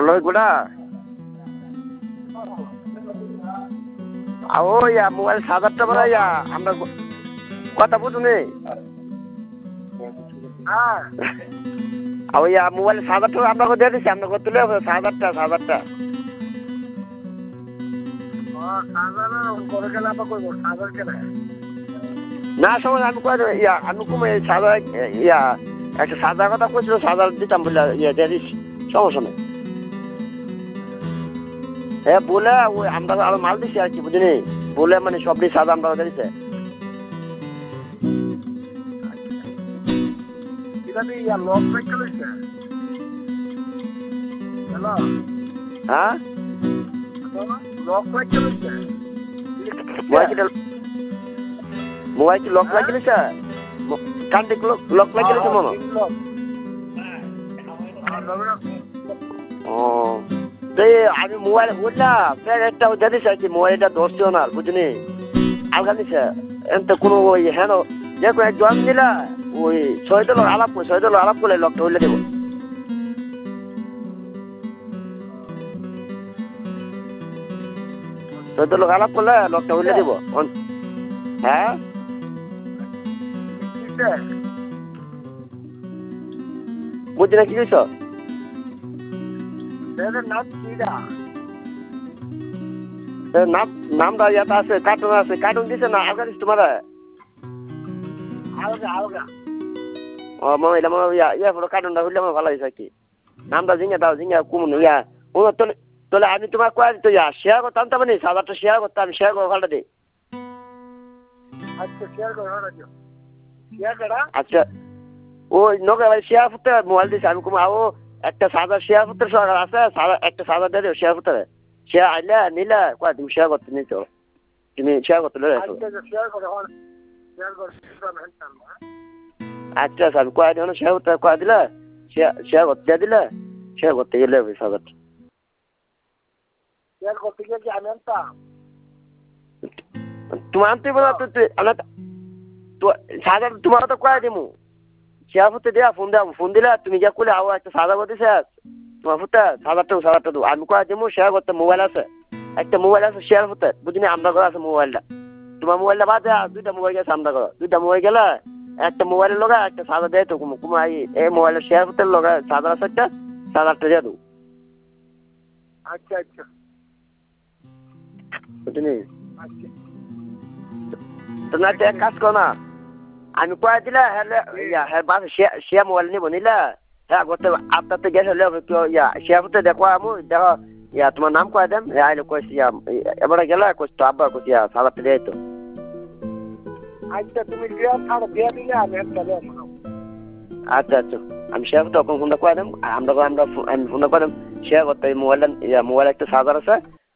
ভালো গুড়া ও ইয়া মোবাইল 7,000 বড় ইয়া আমরা কথা বুঝুনি হ্যাঁ ইয়া মোবাইল 7,000 আপনাকে দিয়ে দিচ্ছি আপনাকে তুলে 7,000 না সময় আমি কয়ে দেবো ইয়া আমি কমে 7,000 ইয়া একটা 7,000 কথা কইছিল 7,000 দিতাম বলে ইয়া দিয়ে দিচ্ছি সমস্যা নেই হ্যাঁ বলে ওই আমরা আরো মাল দিচ্ছি আর কি বুঝিনি বলে মানে সবটি সাদা আমরা দিচ্ছে হ্যাঁ মোবাইল কি লক লাগিয়েছে কান্তি লক লাগিয়েছে মনে ও আমি মোবাইল বুঝলাম একটা জানিস আর কি মোবাইলটা ধরছিও না বুঝিনি আলগা নিছে এতে কোনো ওই হ্যাঁ যে কোনো জয়েন দিলা ওই 6 লোক আলাপ করলে লকটা হইলে দেবো 6 লোক আলাপ করলে লকটা হইলে দেবো হ্যাঁ বুঝছি না কি কইছ নামটা ইয়াতে আছে কার্টুন দিছে না আলগা দিস তোমার ও মনে হইলাম ইয়া পুরো কার্টুনটা হইলে আমার ভালো হয়েছে আর কি নামটা ঝিঙা কুমন ইয়া ও তোলে আমি তোমার কয়ে দিত ইয়া শেয়ার করতাম তো মানে 7,000 শেয়ার করতাম শেয়ার করে ভালো দিই আচ্ছা ওই নগে ভাই শেয়ার ফুটতে মোবাইল দিছে আমি কুমা ও একটা 7,000 শেয়ার ফুটতে সরকার আছে একটা 7,000 দিয়ে দিও শেয়ার ফুটতে শেয়ার আইলে নিলে কয় তুমি শেয়ার করতে নিছো তুমি শেয়ার করতে লয়ে আসো আচ্ছা আমি কয়ে দিও শেয়ার করতে কয়ে দিলে শেয়ার করতে দিলে শেয়ার করতে গেলে 7,000 শেয়ার করতে গিয়ে কি আমি আনতাম তুমি আনতে বলো তুই সাদা তোমার তো কয়ে দিমু শেয়ার ফুটতে দেয়া ফোন দিলে তুমি যা করলে আও একটা সাদা করতে শেষ তোমার ফুটতে 7,000 দেবো আমি কয়ে দিমু শেয়ার করতে মোবাইল আছে একটা মোবাইল আছে শেয়ার ফুটতে বুঝিনি আমরা ঘরে আছে মোবাইলটা তোমার মোবাইলটা বাদে 2টা মোবাইল গেছে আমরা ঘরে 2টা মোবাইল গেলে একটা মোবাইলের লগে একটা সাদা দেয় তো কুমাই এই মোবাইলের শেয়ার ফুটের লগে সাদা আছে একটা 7,000 দিয়ে দেবো আচ্ছা বুঝিনি তো না এক কাজ করো না আমি কয়ে দিলে হ্যাঁ বাস শেয়ার মোবাইল নিব নিলে হ্যাঁ করতে আপনার তো গেছে ইয়া শেয়ার করতে দেখো আমি দেখো ইয়া তোমার নাম কয়ে দেন আইলে কইছি এবারে গেলে কইছি তো আব্বা কইছি 7,000 দিয়ে তো আচ্ছা তুমি দিয়ে দিলে আমি আচ্ছা আমি শেয়ার করতে ফোনটা কয়ে দেন আমি ফোনটা করে দেন শেয়ার করতে মোবাইলটা মোবাইল একটা 7,000 আছে